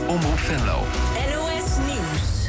Omroep Venlo. NOS Nieuws.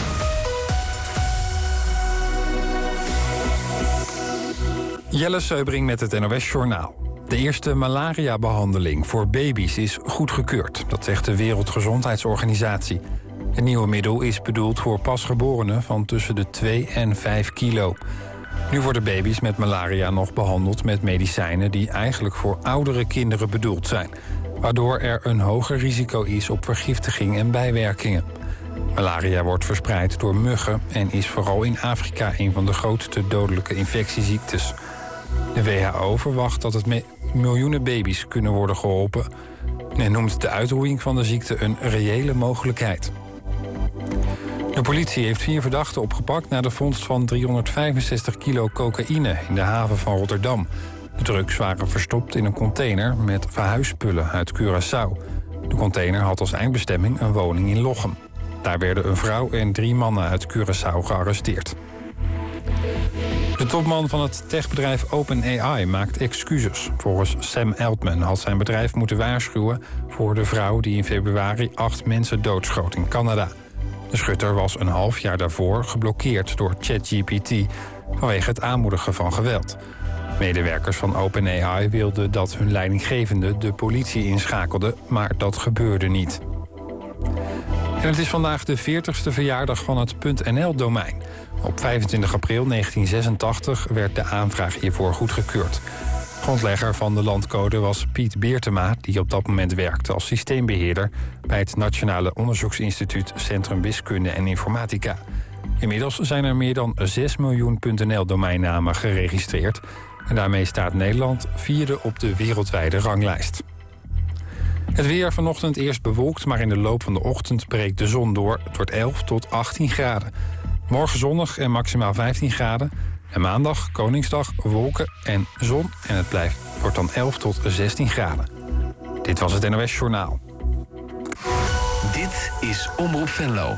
Jelle Seubring met het NOS Journaal. De eerste malaria-behandeling voor baby's is goedgekeurd. Dat zegt de Wereldgezondheidsorganisatie. Het nieuwe middel is bedoeld voor pasgeborenen van tussen de 2 en 5 kilo. Nu worden baby's met malaria nog behandeld met medicijnen die eigenlijk voor oudere kinderen bedoeld zijn, waardoor er een hoger risico is op vergiftiging en bijwerkingen. Malaria wordt verspreid door muggen en is vooral in Afrika een van de grootste dodelijke infectieziektes. De WHO verwacht dat het miljoenen baby's kunnen worden geholpen en noemt de uitroeiing van de ziekte een reële mogelijkheid. De politie heeft 4 verdachten opgepakt na de vondst van 365 kilo cocaïne in de haven van Rotterdam. De drugs waren verstopt in een container met verhuisspullen uit Curaçao. De container had als eindbestemming een woning in Lochem. Daar werden een vrouw en 3 mannen uit Curaçao gearresteerd. De topman van het techbedrijf OpenAI maakt excuses. Volgens Sam Altman had zijn bedrijf moeten waarschuwen voor de vrouw die in februari 8 mensen doodschoot in Canada. De schutter was een half jaar daarvoor geblokkeerd door ChatGPT vanwege het aanmoedigen van geweld. Medewerkers van OpenAI wilden dat hun leidinggevende de politie inschakelde, maar dat gebeurde niet. En het is vandaag de 40ste verjaardag van het .nl-domein. Op 25 april 1986 werd de aanvraag hiervoor goedgekeurd. Grondlegger van de landcode was Piet Beertema, die op dat moment werkte als systeembeheerder bij het Nationale Onderzoeksinstituut Centrum Wiskunde en Informatica. Inmiddels zijn er meer dan 6 miljoen .nl-domeinnamen geregistreerd en daarmee staat Nederland 4e op de wereldwijde ranglijst. Het weer vanochtend eerst bewolkt, maar in de loop van de ochtend breekt de zon door. Het wordt 11 tot 18 graden. Morgen zonnig en maximaal 15 graden. En maandag, Koningsdag, wolken en zon. En het wordt dan 11 tot 16 graden. Dit was het NOS Journaal. Dit is Omroep Venlo.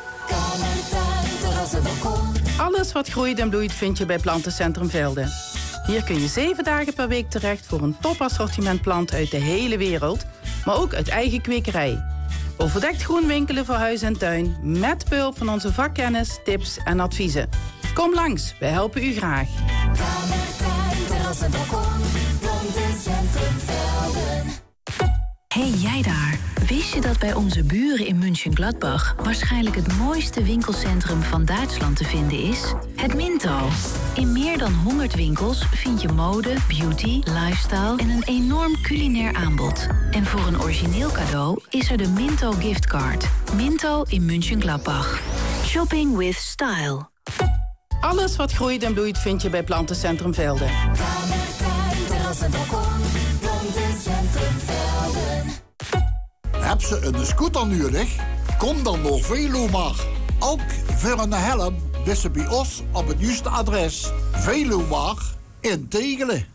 Alles wat groeit en bloeit vind je bij Plantencentrum Velden. Hier kun je 7 dagen per week terecht voor een topassortiment planten uit de hele wereld, maar ook uit eigen kwekerij. Overdekt groen winkelen voor huis en tuin, met behulp van onze vakkennis, tips en adviezen. Kom langs, wij helpen u graag. Hey jij daar, wist je dat bij onze buren in Mönchengladbach waarschijnlijk het mooiste winkelcentrum van Duitsland te vinden is? Het Minto. In meer dan 100 winkels vind je mode, beauty, lifestyle en een enorm culinair aanbod. En voor een origineel cadeau is er de Minto giftcard. Minto in Mönchengladbach. Shopping with style. Alles wat groeit en bloeit vind je bij Plantencentrum Velden. Heb ze een scooter nodig? Kom dan naar Velomar. Ook voor een helm wist ze bij ons op het juiste adres. Velomar in Tegelen.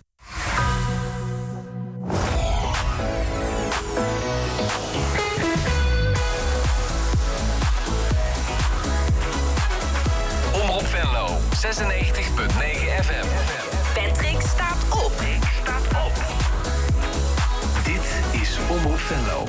Omroep Venlo, 96.9 FM. Patrick staat op. Dit is Omroep Venlo.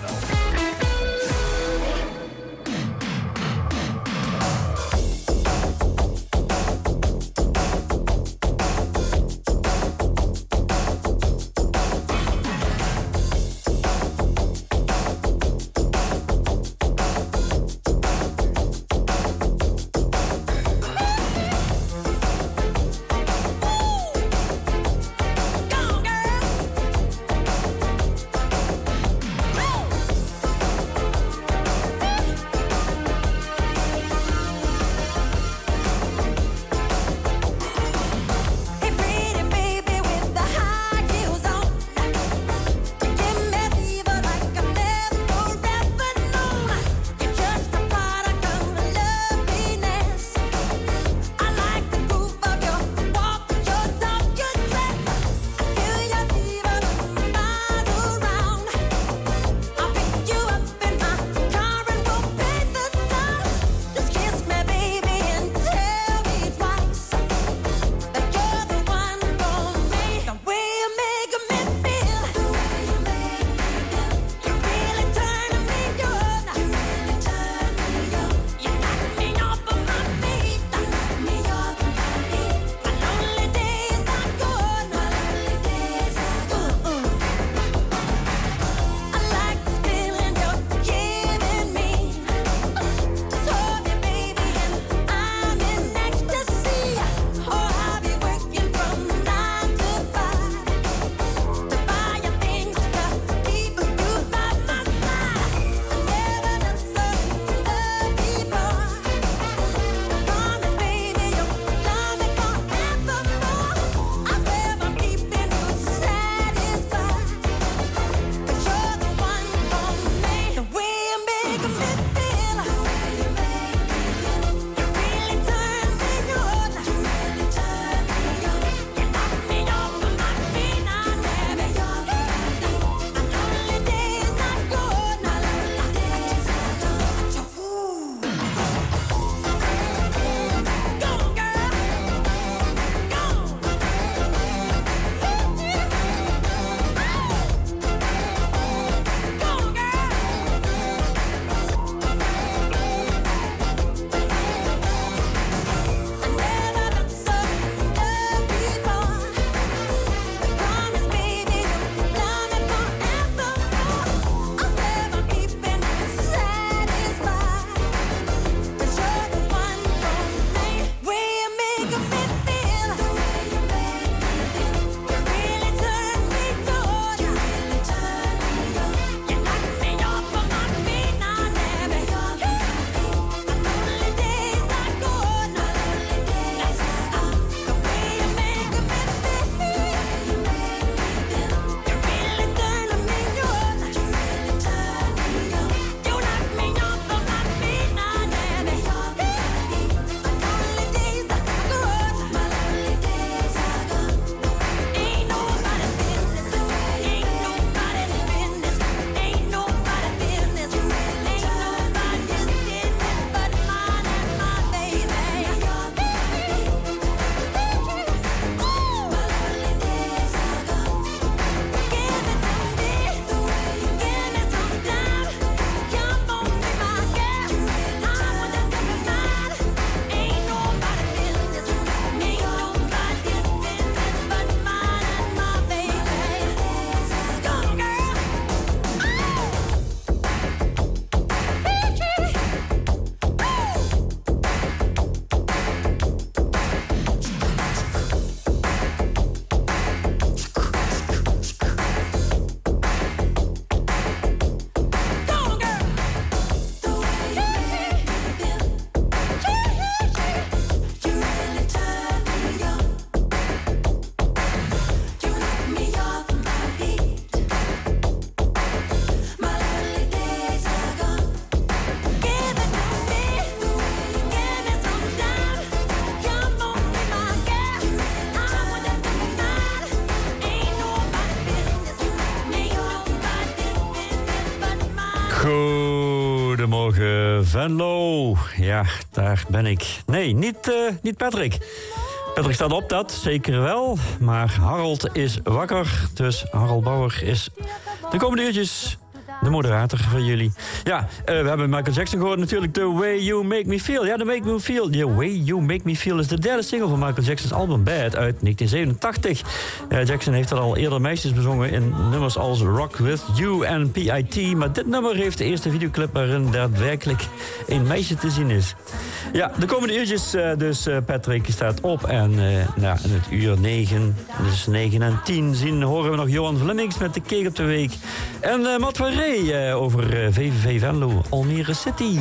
Goedemorgen, Venlo. Ja, daar ben ik. Nee, niet Patrick. Patrick staat op, dat zeker wel. Maar Harold is wakker. Dus Harold Bauer is de komende uurtjes de moderator van jullie. Ja, we hebben Michael Jackson gehoord natuurlijk. The Way You Make Me Feel. Ja, The Way You Make Me Feel is de derde single van Michael Jackson's album Bad uit 1987. Jackson heeft er al eerder meisjes bezongen in nummers als Rock With You en P.I.T. Maar dit nummer heeft de eerste videoclip waarin daadwerkelijk een meisje te zien is. Ja, de komende uurtjes dus Patrick staat op. En in het uur 9, dus 9 en 10 horen we nog Johan Vlemmings met de Keek op de Week. En Matt van Rey over VVV Venlo, Almere City.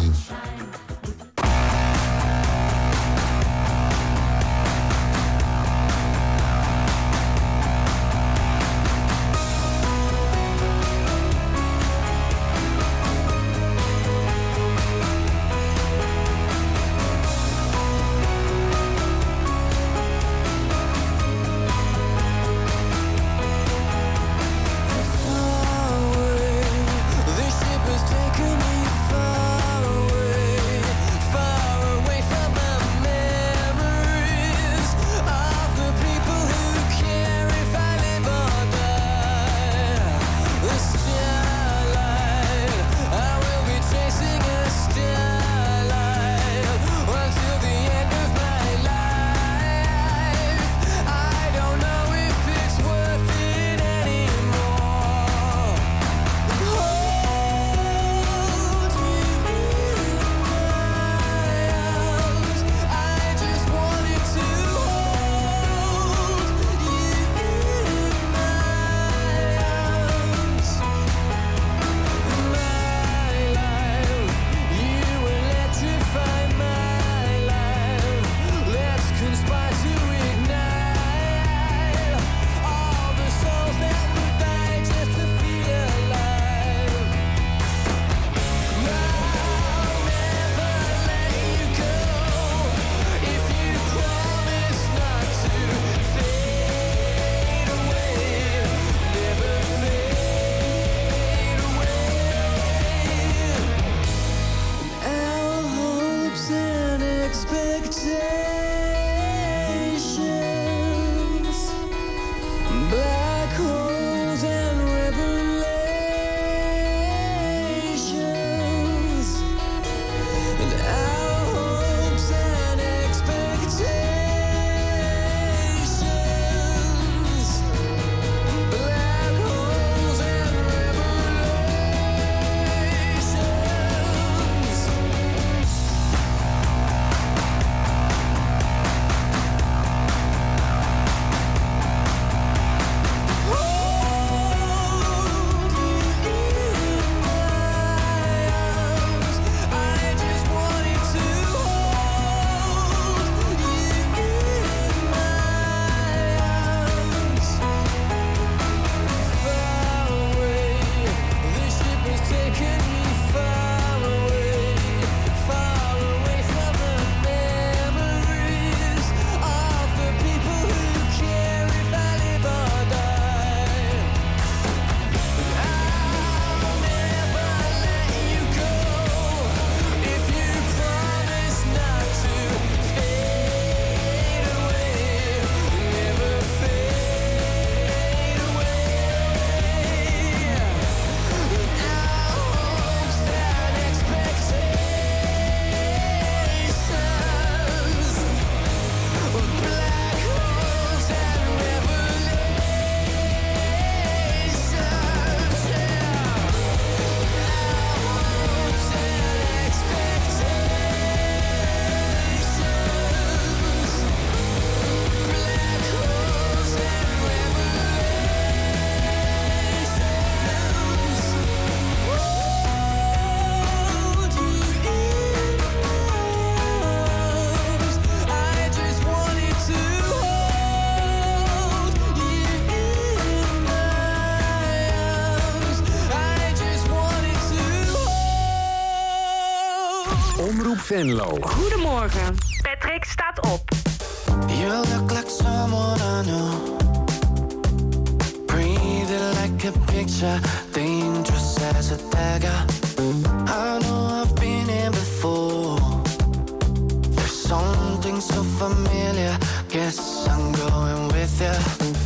Omroep Venlo. Goedemorgen. Patrick staat op. You look like someone I know. Breathing like a picture, dangerous as a dagger. I familiar. Guess I'm going with ya.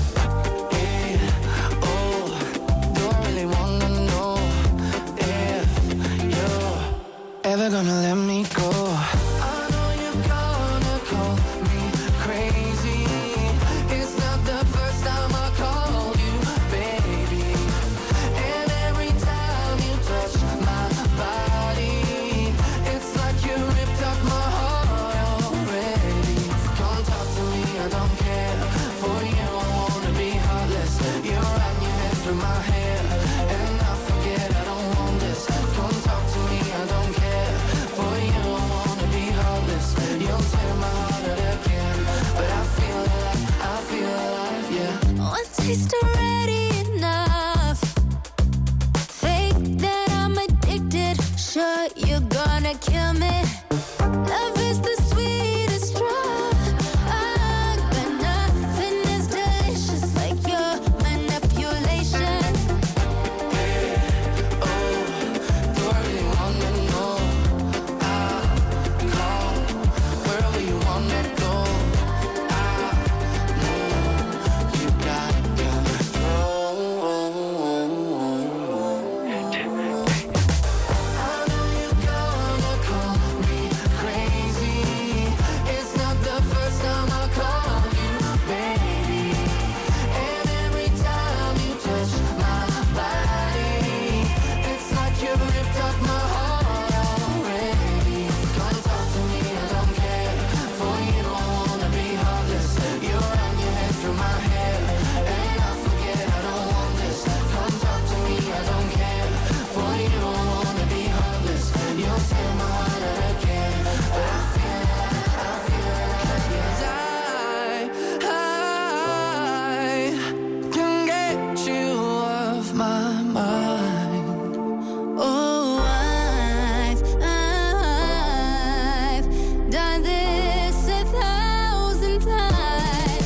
Ever gonna let me go? I know you're gonna call me crazy. It's not the first time I called you, baby. And every time you touch my body, it's like you ripped up my heart already. Come talk to me, I don't care. For you, I wanna be heartless. You run your head through my hair, and I forget I don't want this. Come talk to me, I don't care. For you, I wanna be heartless. You'll tear my heart out again, but I feel alive, yeah. One taste already enough. Think that I'm addicted. Sure, you're gonna kill me. Love is the sweetest drug, but nothing is delicious like your manipulation. Hey, oh, do I really wanna know? Wherever you want me to go, I know you got control. I know you're gonna call me crazy. It's not the first time I called you, baby. And every time you touch my body, it's like you ripped up my heart already. Come talk to me, I don't care. For you, I wanna be heartless. You run your head through my hair, and I forget I don't want this. Come talk to me, I don't care. For you, I wanna be heartless. You'll tear my heart out again, but I feel like yes, I can get you off my mind. Oh, I've done this 1,000 times.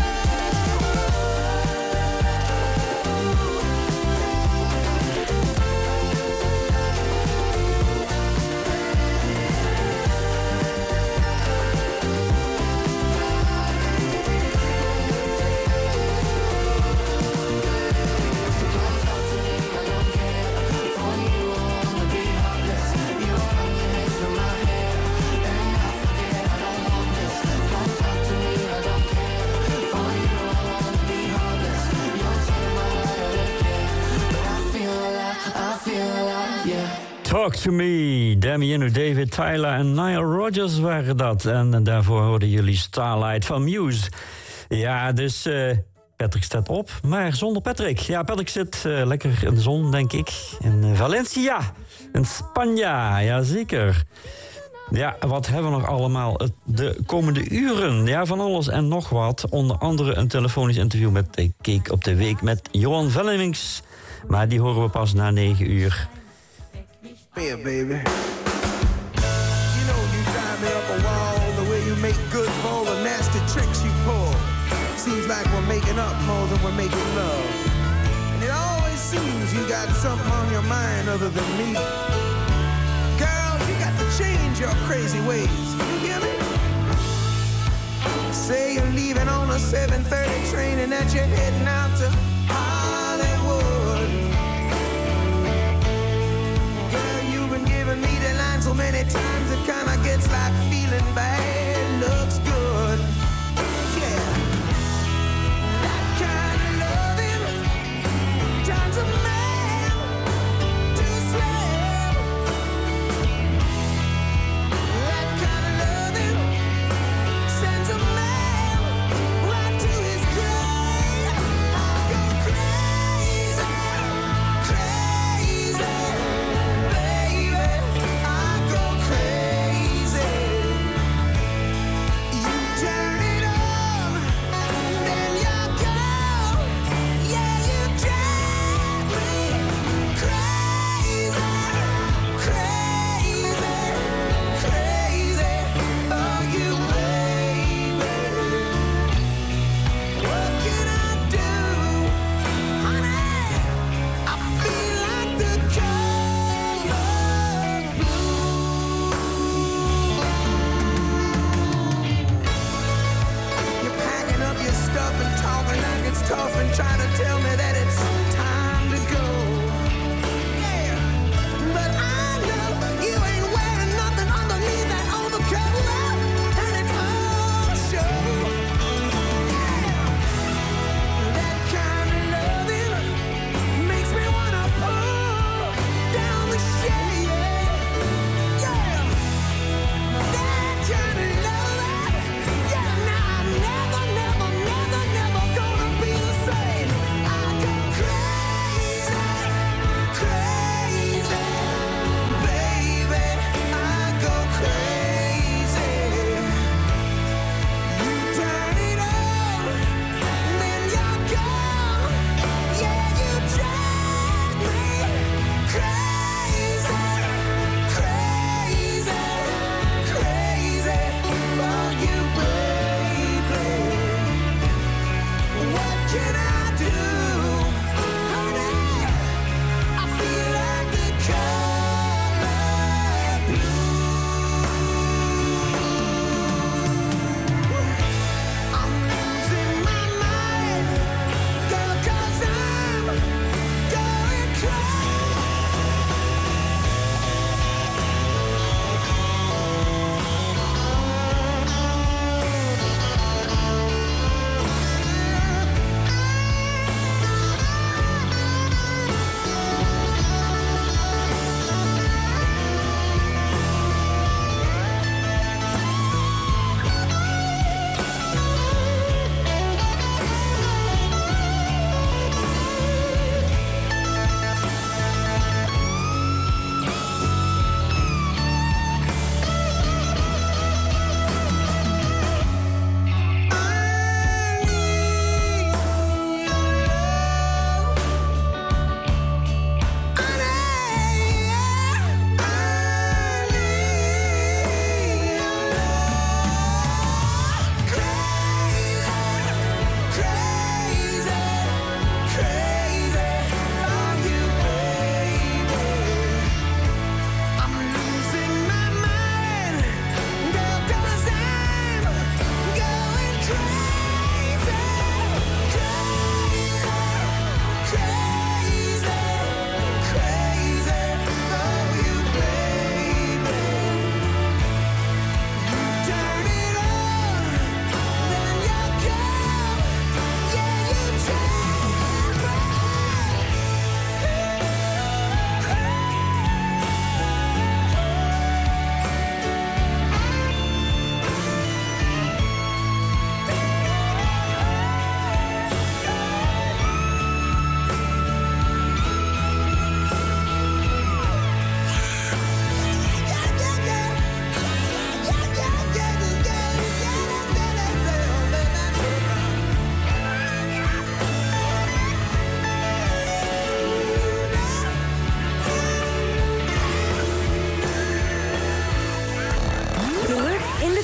Talk to Me, Damiano David, Tyler en Nile Rodgers waren dat. En daarvoor hoorden jullie Starlight van Muse. Ja, dus Patrick staat op, maar zonder Patrick. Ja, Patrick zit lekker in de zon, denk ik. In Valencia, in Spanje, jazeker. Ja, wat hebben we nog allemaal de komende uren? Ja, van alles en nog wat. Onder andere een telefonisch interview met de Kijk op de Week met Johan Vellemings. Maar die horen we pas na 9 uur. Yeah, baby. You know you drive me up a wall, the way you make good for all the nasty tricks you pull. Seems like we're making up more than we're making love. And it always seems you got something on your mind other than me. Girl, you got to change your crazy ways. You hear me? Say you're leaving on a 7:30 train and that you're heading out to Hollywood. Girl, you've been giving me the line so many times it kinda gets like feeling bad looks good. Yeah, that kind of loving turns a man to a slave. That kind of loving sends a man right to his grave. I go crazy, crazy, baby. I go crazy.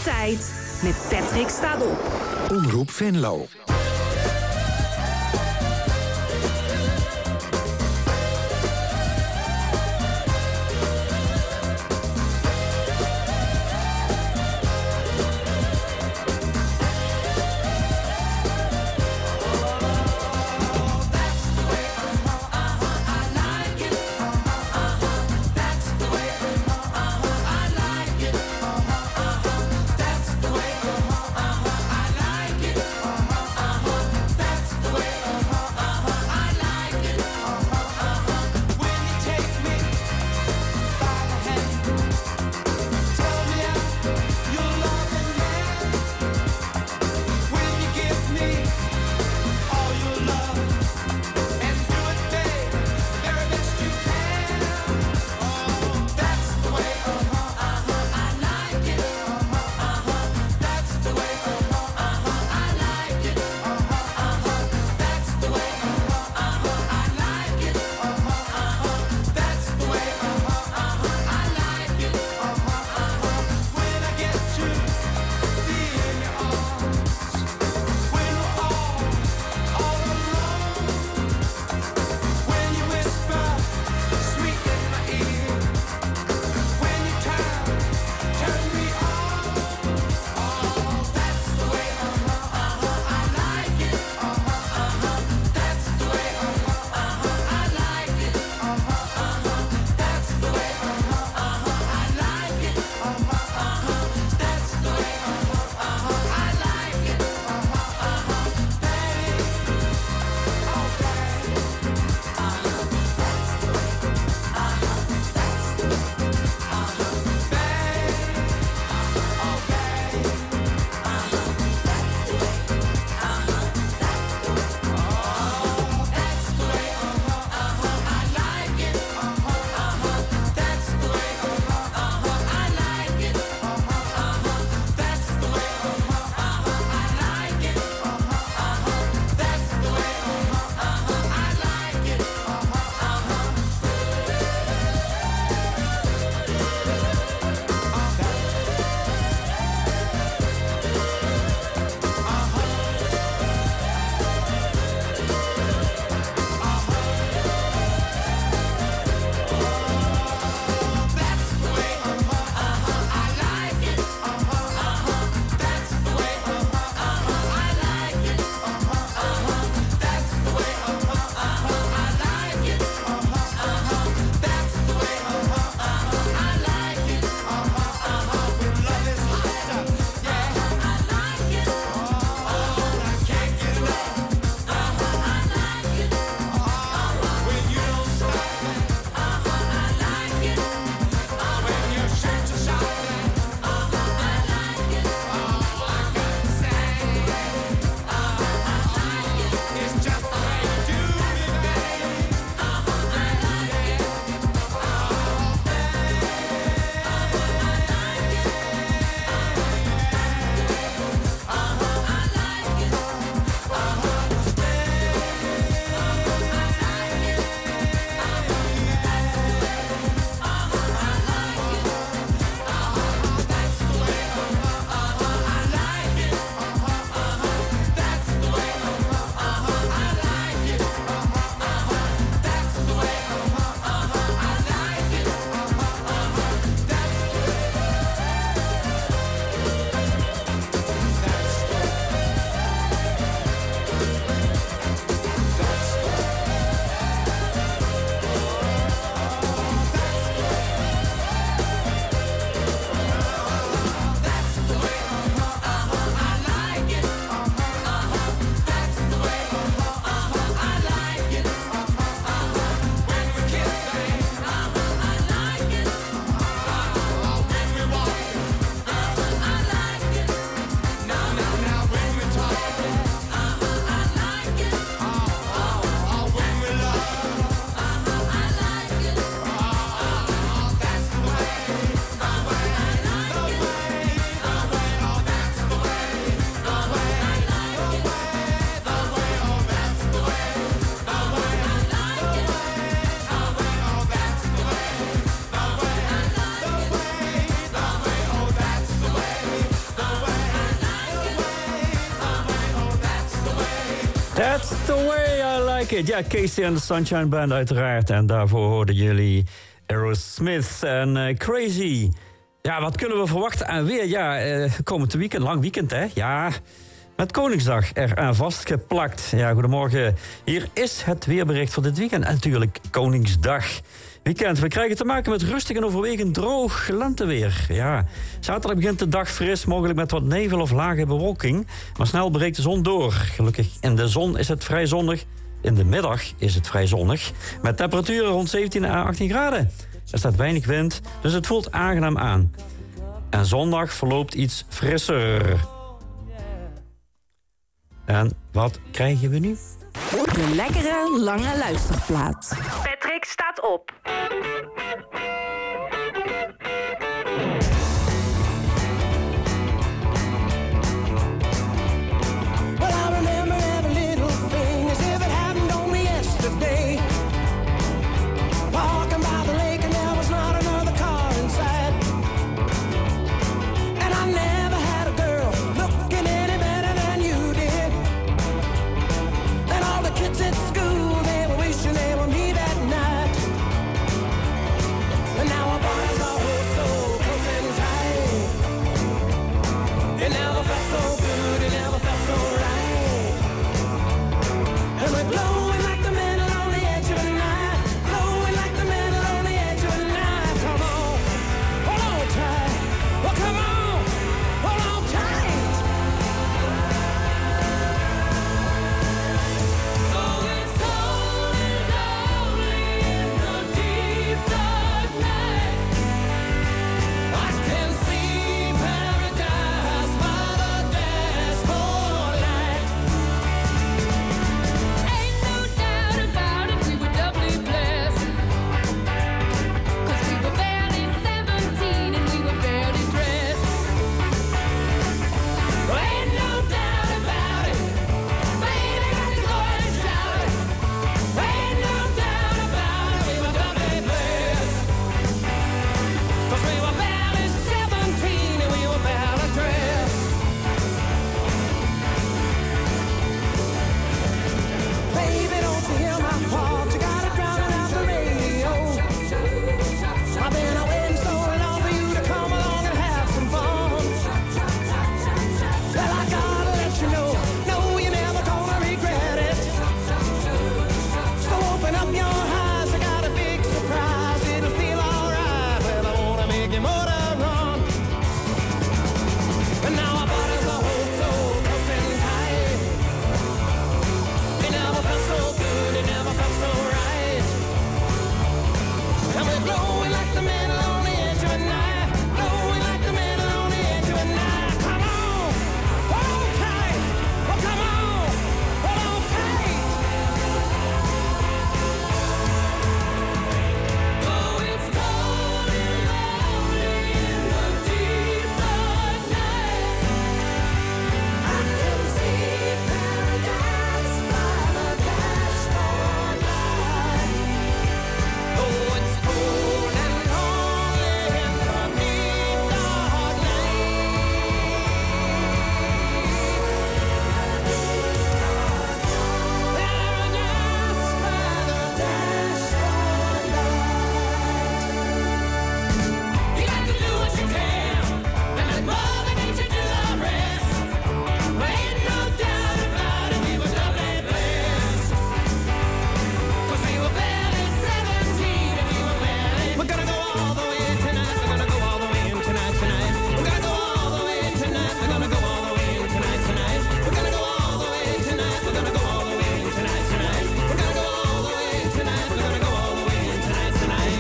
tijd met Patrick staat op. Omroep Venlo. way I like it. Ja, Casey and the Sunshine Band uiteraard. En daarvoor hoorden jullie Aerosmith en Crazy. Ja, wat kunnen we verwachten aan weer? Ja, komend weekend, lang weekend hè? Ja, met Koningsdag eraan vastgeplakt. Ja, goedemorgen. Hier is het weerbericht voor dit weekend. En natuurlijk Koningsdag weekend. We krijgen te maken met rustig en overwegend droog lenteweer. Ja, zaterdag begint de dag fris, mogelijk met wat nevel of lage bewolking. Maar snel breekt de zon door. Gelukkig in de zon is het vrij zonnig. In de middag is het vrij zonnig. Met temperaturen rond 17 à 18 graden. Er staat weinig wind, dus het voelt aangenaam aan. En zondag verloopt iets frisser. En wat krijgen we nu? De lekkere lange luisterplaat. Patrick staat op. Well, I remember every little thing as if it happened only yesterday. Walking by the lake and there was not another car inside. And I never had a girl looking any better than you did. And all the kids at school, they were wishing they were me that night. And now our bodies are oh so close and tight. It never felt so good, it never felt so right. And we're glowing like the metal on the edge of a knife. Glowing like the metal on the edge of a knife. Come on, hold on tight. Well, come on, hold on tight. Oh, it's cold and lonely in the deep dark night. I can see paradise by the dashboard light. Ain't no doubt about it, we were doubly blessed. 'Cause we were barely 17 and we were barely dressed. Ain't no doubt about it, baby, got to go and shout it. Ain't no doubt about it, we were doubly blessed. 'Cause we were barely 17 and we were barely dressed. Baby, don't you hear my heart? You gotta drown it out the radio. I've been waiting so long for you to come along and have some fun. Well, I gotta let you know, no, you're never gonna regret it. So open up your eyes, I got a big surprise. It'll feel alright. Well, I wanna make your motor run. And now our bodies are oh so close and tight. It never felt so good, it never felt so right. And we're glowing like the metal on the edge of a knife. Glowing like the metal on the edge of a knife. Come on, hold on tight. Oh, come on, hold on tight. Oh, it's cold and lonely in the deep dark night. I can see paradise by the dashboard light. Oh, it's cold and lonely in the deep dark night. Paradise by the dashboard light. You got to do what you can, and let Mother Nature do the rest. But ain't no doubt about it, we were doubly blessed. 'Cause we were barely 17 and we were barely. We're gonna go all the way tonight. We're gonna go all the way in tonight. We're gonna go all the way tonight. We're gonna go all the way in tonight. We're gonna go all the way tonight. We're gonna go all the way in tonight. We're gonna go all the way tonight. We're gonna go all the way in tonight.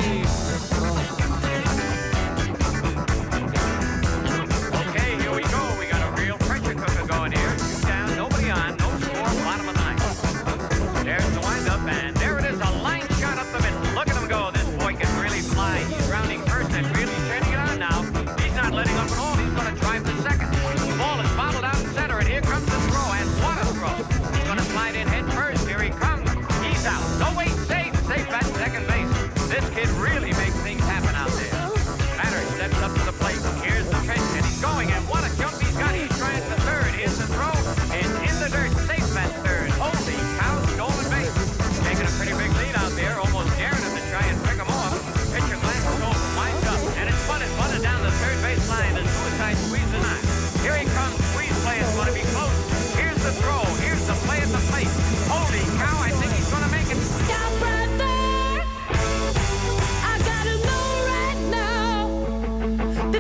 Okay, here we go. We got a real pressure cooker going here. Two down, nobody on, no score, bottom of the ninth. There's the windup, and there it is, a line shot up the middle. Look at him go. This boy can really fly. He's rounding first and really turning it on now. He's not letting up at all. He's going to drive the second. The ball is bobbled out center, and here comes the throw, and what a throw. He's going to slide in head first. Here he comes. He's out. No, wait, safe at second base. This kid really makes things happen out there. Batter steps up to the plate. Here's the pitch, and he's going, and what a jump he's got. He's trying the third. Here's the throw. It's in the dirt. Safe at third. Holy cow, score.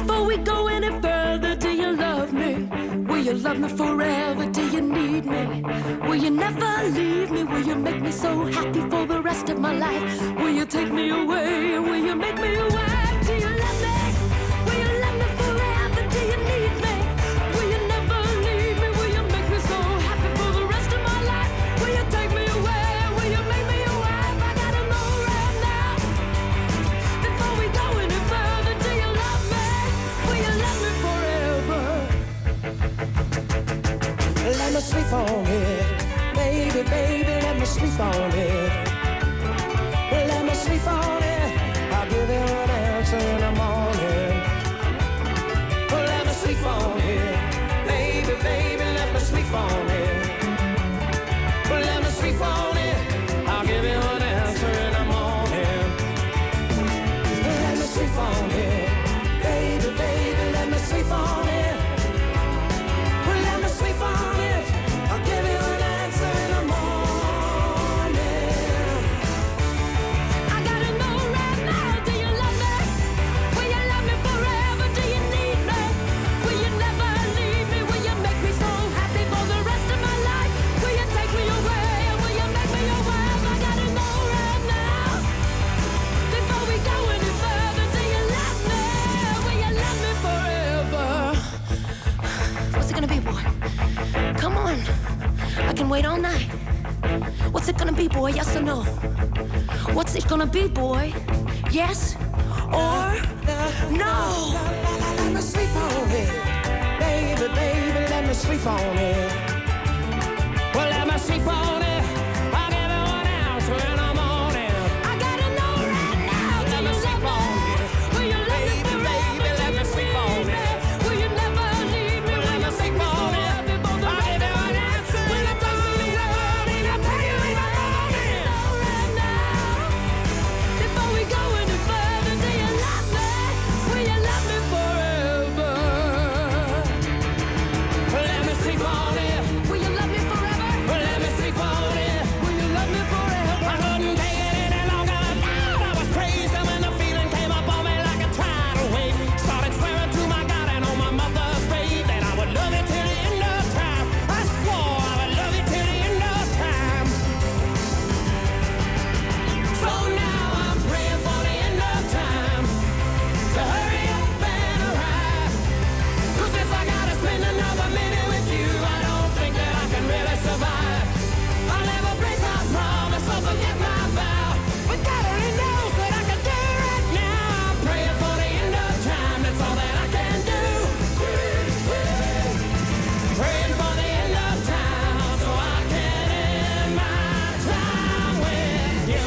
Before we go any further, do you love me? Will you love me forever? Do you need me? Will you never leave me? Will you make me so happy for the rest of my life? Will you take me away? Will you make me your wife? Do you love me? Will you love me forever? Do you need me? Will you never leave me? Will you make me so happy for the rest of my life? Will you take me away? Will you make me your wife? I gotta know right now. Before we go any further, do you love me? Will you love me forever? Let me sleep on it. Baby, baby, let me sleep on it. Let me sleep on it. I'll give you an answer in the morning. Let me sleep on it. Baby, baby, let me sleep on it. Let me sleep on it. I'll give you an answer in the morning. Let me sleep on it. Baby, baby, let me sleep on it. Let me sleep on it. I'll give you an answer in the morning. I gotta know right now, do you love me? Will you love me forever? Do you need me? Will you never leave me? Will you make me so happy for the rest of my life? Will you take me away? Will you make me your wife? I gotta know right now. Before we go any further, do you love me? Will you love me forever? What's it gonna be, boy? Come on. I can wait all night. What's it gonna be, boy? Yes or no? What's it gonna be, boy? Yes or no? Let me sleep on it. Baby, baby, let me sleep on it. Well, let me sleep on it. I'll give you an answer in the morning. I gotta know right now, do you love me? Will you love me forever? Baby, let me sleep on it. Will you never leave me? Let me sleep on it. I'll give you an answer in the morning. I'll tell you in the morning. Right now, before we go any further, do you love me? Will you love me forever? Let me sleep on it. Will you love me forever? Let me sleep on it. Will you love me forever? I couldn't take it any longer. I was crazy when the feeling came up on me like a tidal wave. Started swearing to my God and on my mother's grave that I would love you till the end of time. I swore I would love you till the end of time. So now I'm praying for the end of time to hurry up and arrive. 'Cause if I gotta spend another minute with you, I don't think that I can really survive. I'll never break my promise or forget my vow. But God only knows what I can do right now. I'm praying for the end of time, that's all that I can do. Praying for the end of time so I can end my time with you.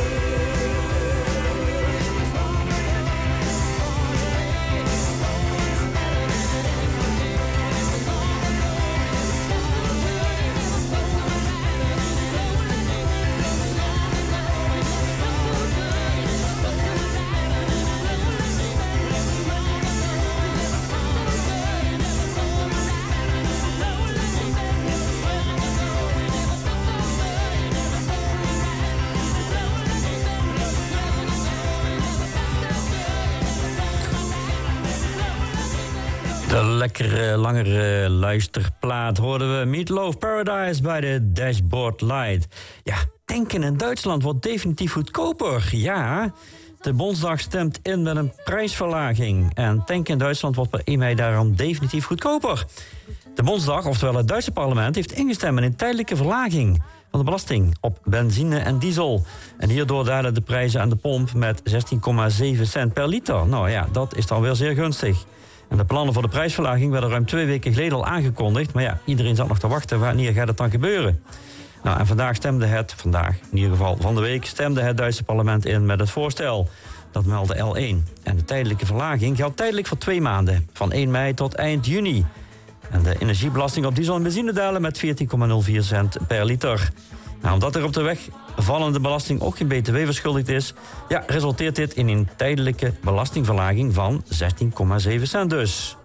De lekkere, langere luisterplaat hoorden we Meatloaf Paradise bij de Dashboard Light. Ja, tanken in Duitsland wordt definitief goedkoper. Ja, de Bondsdag stemt in met een prijsverlaging. En tanken in Duitsland wordt per 1 mei daarom definitief goedkoper. De Bondsdag, oftewel het Duitse parlement, heeft ingestemd met een tijdelijke verlaging van de belasting op benzine en diesel. En hierdoor dalen de prijzen aan de pomp met 16,7 cent per liter. Nou ja, dat is dan weer zeer gunstig. En de plannen voor de prijsverlaging werden ruim 2 weken geleden al aangekondigd. Maar ja, iedereen zat nog te wachten. Wanneer gaat het dan gebeuren? Nou, en vandaag in ieder geval van de week, stemde het Duitse parlement in met het voorstel. Dat meldde L1. En de tijdelijke verlaging geldt tijdelijk voor 2 maanden. Van 1 mei tot eind juni. En de energiebelasting op diesel en benzine dalen met 14,04 cent per liter. Nou, omdat er op de weg vallende belasting ook geen btw verschuldigd is, ja, resulteert dit in een tijdelijke belastingverlaging van 16,7 cent dus.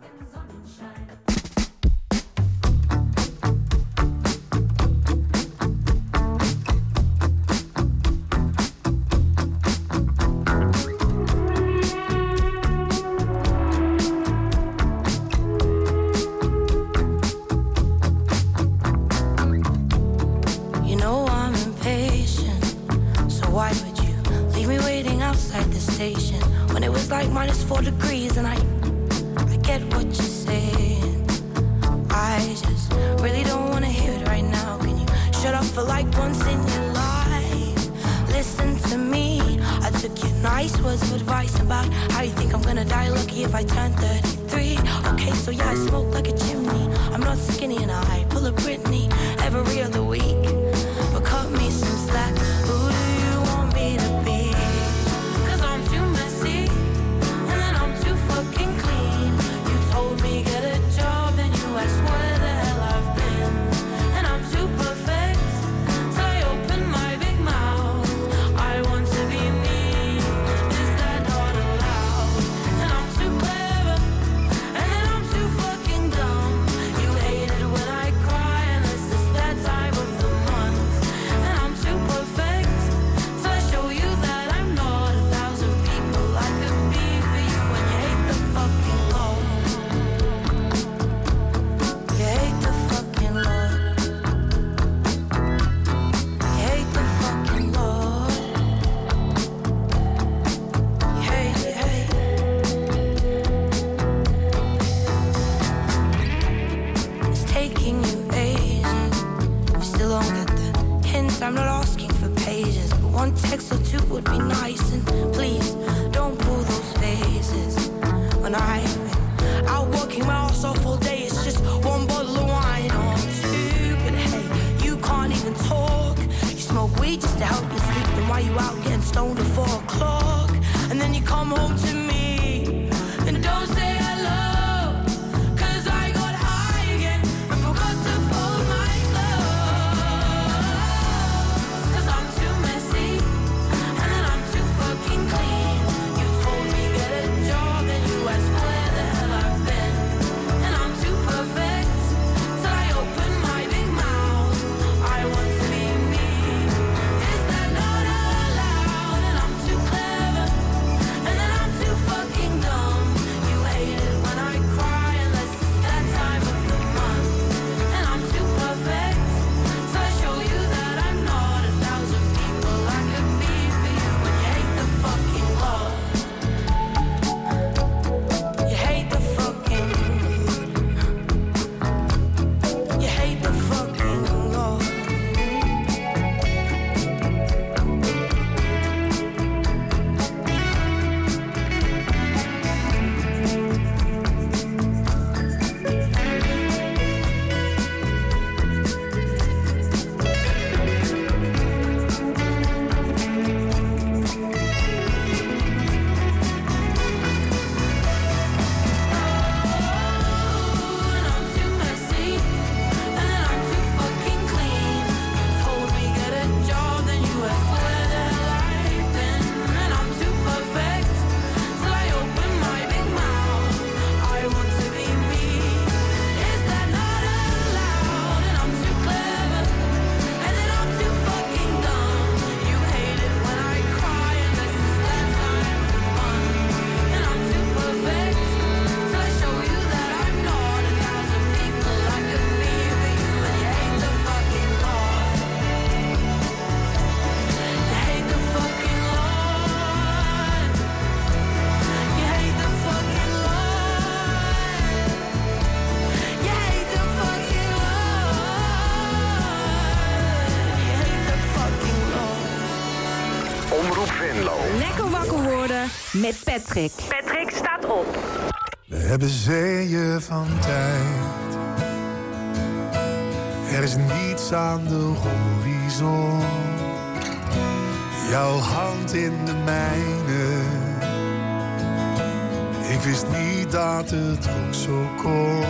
-4 degrees, and I get what you're saying. I just really don't wanna hear it right now. Can you shut up for like once in your life? Listen to me. I took your nice words of advice about how you think I'm gonna die lucky if I turn 33. Okay, so yeah, I smoke like a chimney. I'm not skinny and I pull a Britney every other week. But cut me some slack. Who do you want me to be? 'Cause I'm too messy and then I'm too fucking clean. You told me get a job and you asked where the hell I've been. And I'm too perfect, so I open my big mouth. I want to be me. Is that not allowed? And I'm too clever and then I'm too fucking dumb. You hate it when I cry and this is that time of the month. And I'm too perfect, so I show you that I'm not 1,000 people I could be for you. And you hate the fucking Lord. You hate the fucking Lord. You hate the fucking Lord. You hate, you hate. It's taking you ages. You still don't get the hint. I'm not asking for pages, but one text or two would be nice. And please don't pull those faces. When I've been out working my ass off all day, it's just one bottle of wine or two. But hey, you can't even talk. You smoke weed just to help you sleep. Then why you out getting stoned at 4 o'clock? And then you come home to me and don't say hello. 'Cause I got high again and forgot to fold my clothes. 'Cause I'm too messy and then I'm too fucking clean. You told me get a job and you asked where the hell I've been. And I'm too perfect, till I open my big mouth. I want to be me. Is that not allowed? And I'm too clever and then I'm too fucking dumb. You hate it when I cry unless it's that time of the month. And I'm too perfect, so I show you that I'm not 1,000 people I could be for you. And you hate the fucking Lord. You hate the fucking Lord. You hate the fucking Lord. And I'm too messy and then I'm too fucking clean. You told me get a job, then you asked where the hell I've been. And I'm too perfect, till I open my big mouth. I want to be me. Is that not allowed? And I'm too clever and then I'm too fucking dumb. You hate it when I cry unless it's that time of the month. And I'm too perfect, till I show you that I'm not 1,000 people I could be for you. And you hate the fucking Lord. You hate the fucking Lord. You hate the fucking Lord. You hate the fucking Lord. You hate the fucking Lord. Omroep Venlo. Lekker wakker worden met Patrick. Patrick staat op. We hebben zeeën van tijd. Er is niets aan de horizon. Jouw hand in de mijne. Ik wist niet dat het ook zo kon.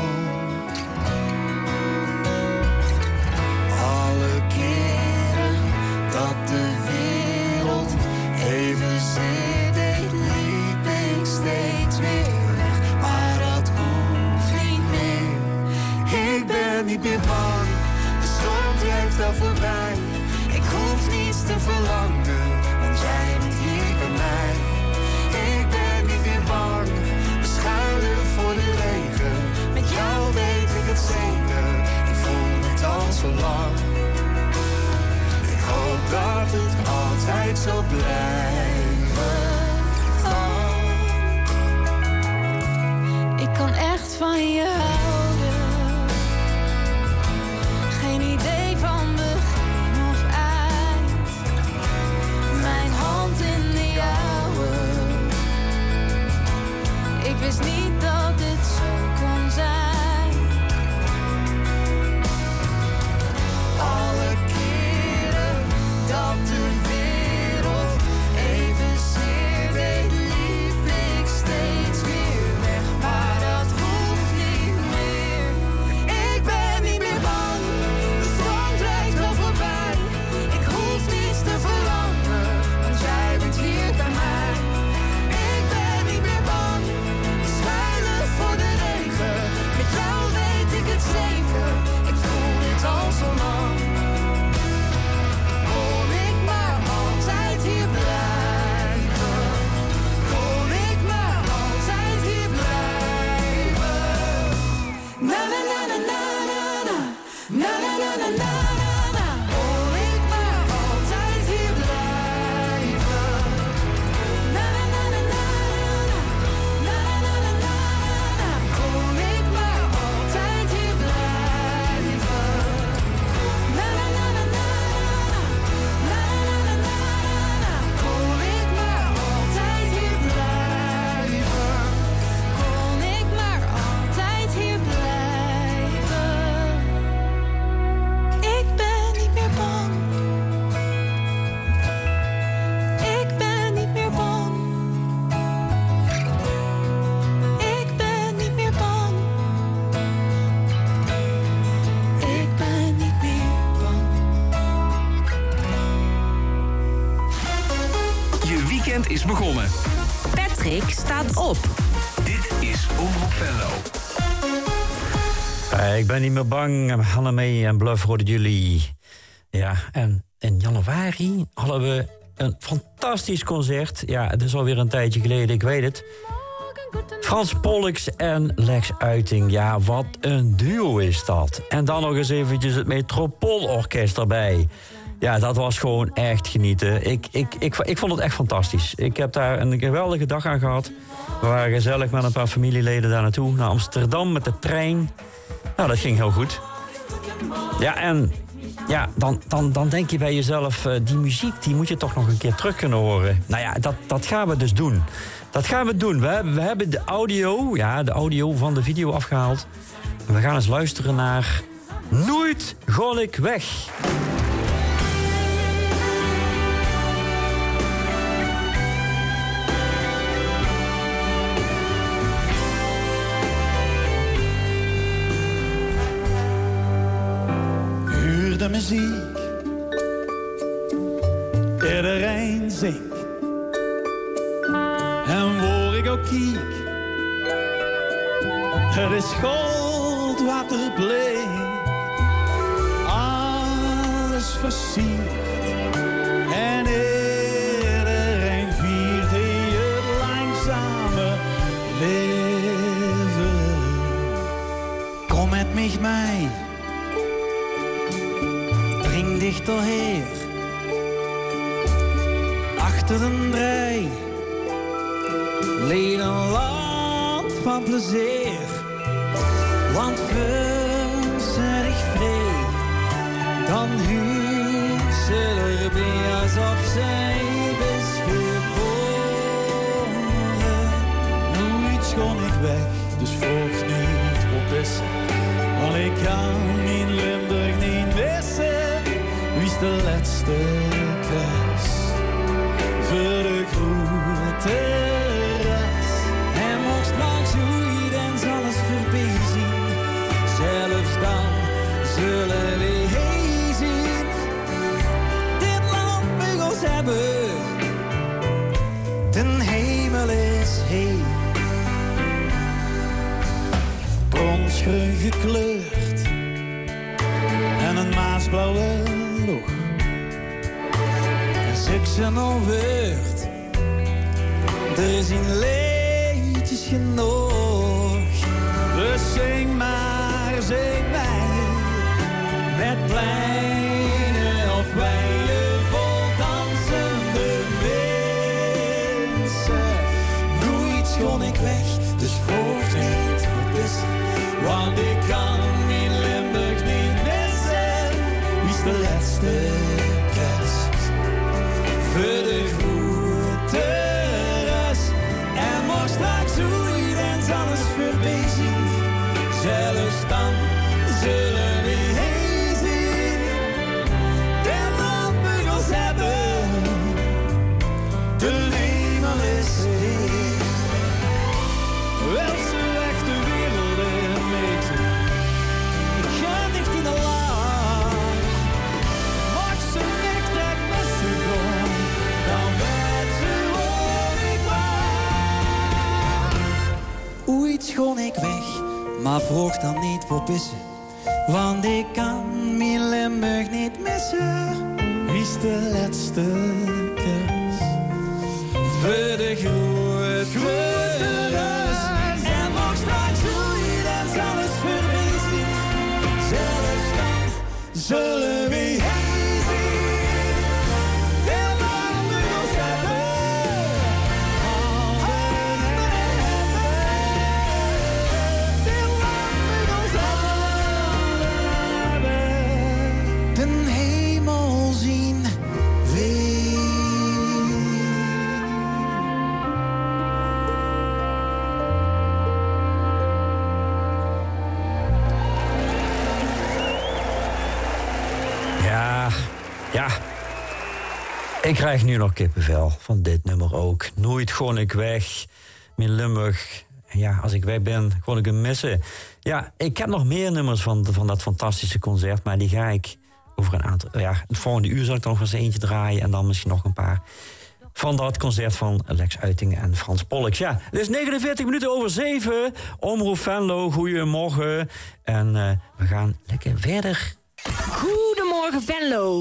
Alle keren dat de wereld even zit, deed, liep ik steeds weer weg. Maar dat hoeft niet meer. Ik ben niet meer bang, de storm trekt wel voorbij. Ik hoef niets te verlangen, want jij bent hier bij mij. Ik ben niet meer bang, we schuilen voor de regen. Met jou weet ik het zeker, ik voel dit al zo lang. Ik hoop dat het altijd zo blijven. Oh. wist niet dat dit zo kon zijn. Alle keren dat de wereld evenzeer deed, liep ik steeds weer weg. Maar dat hoeft niet meer. Ik ben niet meer bang, de storm drijft wel voorbij. Ik hoef niets te veranderen, want jij bent hier bij mij. Ik ben niet meer bang, schuilen voor de regen. Met jou weet ik het zeker, ik voel dit al zo lang. Kon ik maar altijd hier blijven. Kon ik maar altijd hier blijven. Na na na na na na na na na na na na. Kon ik maar altijd hier blijven. Na na na na na na na na na na. Kon ik maar altijd hier blijven. Na na na na na na na na na. Kon ik maar altijd hier blijven. Kon ik maar altijd hier blijven. Ik ben niet meer bang. Ik ben niet meer bang. Ik ben niet meer bang. Ik ben niet meer bang. Je weekend is begonnen. Patrick staat op. Dit is Omroep Venlo. Ik ben niet meer bang. Hannemee en Bluff hoorden jullie. Ja, en in januari hadden we een fantastisch concert. Ja, het is alweer een tijdje geleden, ik weet het. Frans Pollux en Lex Uiting. Ja, wat een duo is dat. En dan nog eens eventjes het Metropoolorkest erbij. Ja, dat was gewoon echt genieten. Ik vond het echt fantastisch. Ik heb daar een geweldige dag aan gehad. We waren gezellig met een paar familieleden daar naartoe. Naar Amsterdam met de trein. Nou, dat ging heel goed. Ja, en ja, dan denk je bij jezelf, die muziek die moet je toch nog een keer terug kunnen horen. Nou ja, dat gaan we dus doen. Dat gaan we doen. We hebben de audio van de video afgehaald. En we gaan eens luisteren naar Nooit Gon ik weg. Huur de muziek, iedereen zingt. En waar ik ook kiek, het is goud wat er bleek. Alles versiert en iedereen viert hier het langzame leven. Kom met mij mee. Dring dichter heer, achter een rij, leed een land van plezier, want zet ik vrij, dan huurt ze erbij alsof zij is geboren. Nooit schoon ik weg, dus volg niet op is, want ik kan in Limburg niet missen. Wie is de laatste kruis voor de grote reis? En mocht langs hoe dan zal het voorbij zien. Zelfs dan zullen we heen zien. Dit land mag ons hebben, de hemel is heen. Bronsgroen gekleurd en een maasblauwe lucht. Als ik ze nog woord, er is een liedjes genoeg. Dus zing maar, zing mij, met pleinen of weien vol dansende mensen. Nooit kon ik weg, dus volgt niet verbissen, want ik kan in Limburg niet missen. Wie is de laatste kerst voor de grote rust? En mocht straks hoe dan voorbij zien. Zelfs dan zullen we heen zien. De landbeugels hebben, de hemel is heen. Wel ze weg de wereld in meten. Ik ga niet in de laag. Mag ze niet dat met ze gaan, dan weet ze waar ik was. Ooit gewoon ik weg, maar vroeg dan niet voor pissen. Want ik kan mijn Limburg niet missen. Wie is de laatste kus? Voor de grote rust. En nog straks zul je dan alles voorbij zien. Zelfs dan zullen we heen zien. De landbeugels hebben, handen hebben. De landbeugels hebben, den hemel zien we. Ja, ik krijg nu nog kippenvel van dit nummer ook. Nooit gewoon ik weg, mijn Limburg. Ja, als ik weg ben, gewoon ik hem missen. Ja, ik heb nog meer nummers van dat fantastische concert, maar die ga ik over een aantal... Ja, het volgende uur zal ik er nog eens eentje draaien en dan misschien nog een paar. Van dat concert van Lex Uiting en Frans Pollux. Ja, het is 49 minuten over 7. Omroep Venlo, goedemorgen. En we gaan lekker verder. Goedemorgen Venlo.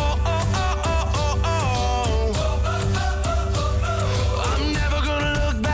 I'm never gonna look back.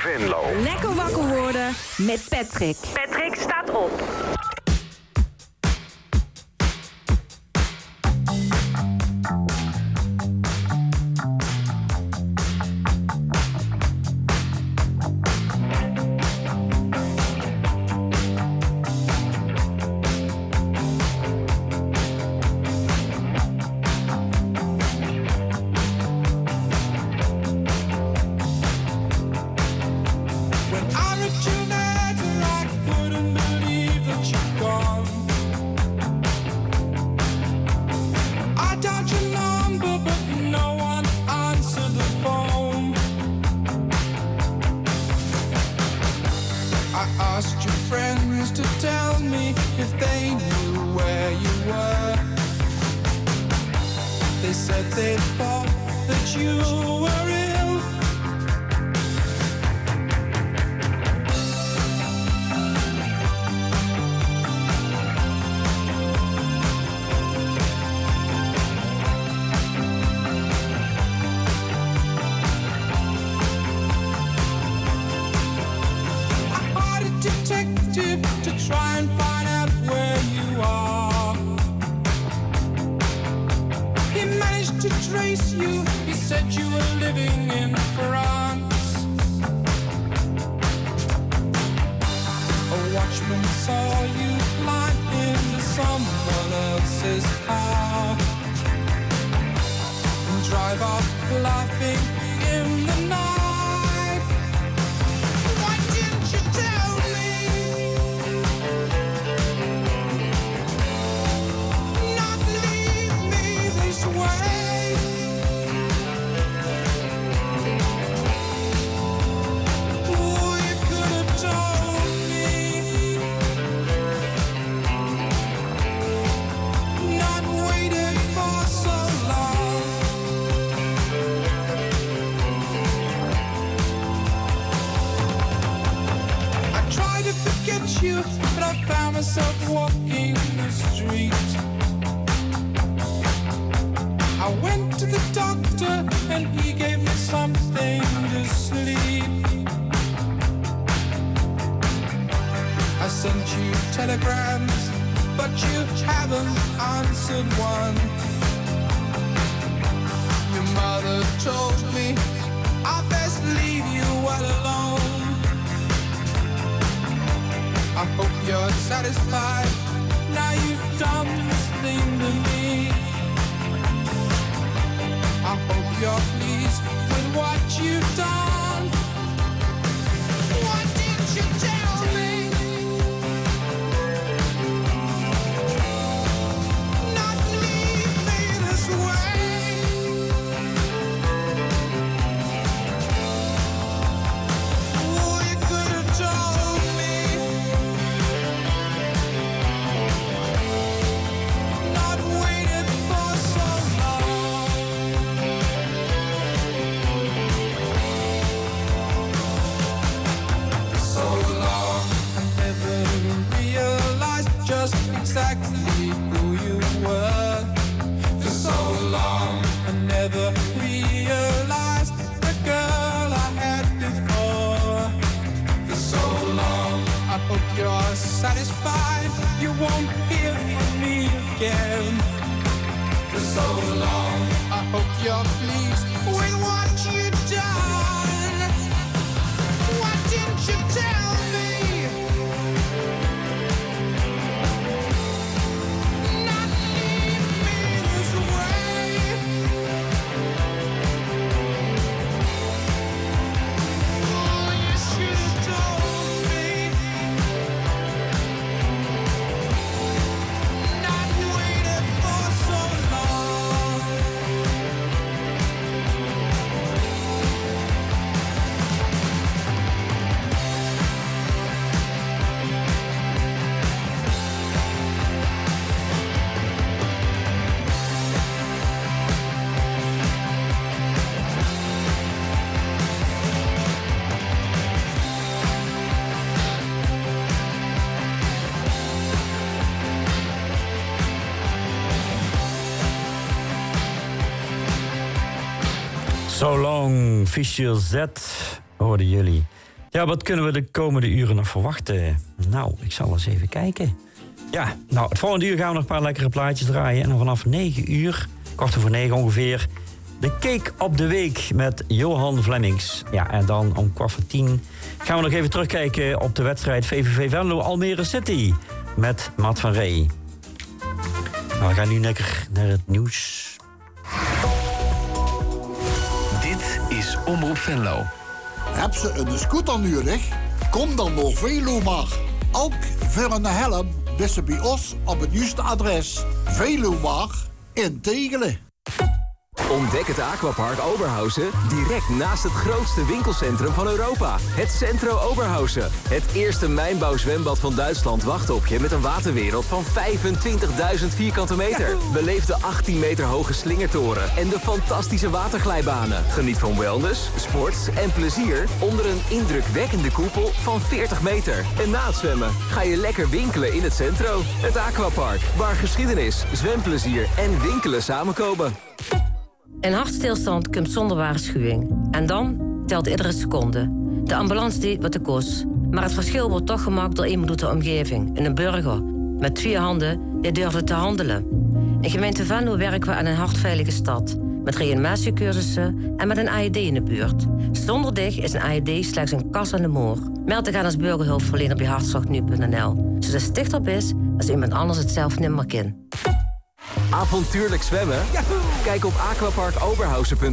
Venlo. Lekker wakker worden met Patrick. Patrick staat op. So Long, Fischer Z, hoorden jullie. Ja, wat kunnen we de komende uren nog verwachten? Nou, ik zal eens even kijken. Ja, nou, het volgende uur gaan we nog een paar lekkere plaatjes draaien. En dan vanaf 9 uur, 8:45 ongeveer, de Cake op de Week met Johan Vlemmings. Ja, en dan om 9:15 gaan we nog even terugkijken op de wedstrijd VVV Venlo Almere City met Matt van Rey. Nou, we gaan nu lekker naar het nieuws. Dit is Omroep Venlo. Heb ze een scooter nodig? Kom dan naar Veluwmar. Ook voor een helm wist ze bij ons op het juiste adres. Veluwmar in Tegelen. Ontdek het Aquapark Oberhausen direct naast het grootste winkelcentrum van Europa. Het Centro Oberhausen. Het eerste mijnbouwzwembad van Duitsland wacht op je met een waterwereld van 25.000 vierkante meter. Beleef de 18 meter hoge slingertoren en de fantastische waterglijbanen. Geniet van wellness, sport en plezier onder een indrukwekkende koepel van 40 meter. En na het zwemmen ga je lekker winkelen in het Centro. Het Aquapark, waar geschiedenis, zwemplezier en winkelen samenkomen. Een hartstilstand komt zonder waarschuwing. En dan telt iedere seconde. De ambulance deed wat de kost. Maar het verschil wordt toch gemaakt door iemand uit de omgeving. Een burger. Met 2 handen die durfde te handelen. In gemeente Venlo werken we aan een hartveilige stad. Met reanimatiecursussen en met een AED in de buurt. Zonder dich is een AED slechts een kas aan de moor. Meld te gaan als burgerhulpverlener bij hartslagnu.nl. Zodat het dichter is als iemand anders het zelf nimmer kan. Avontuurlijk zwemmen? Kijk op aquaparkoberhausen.nl.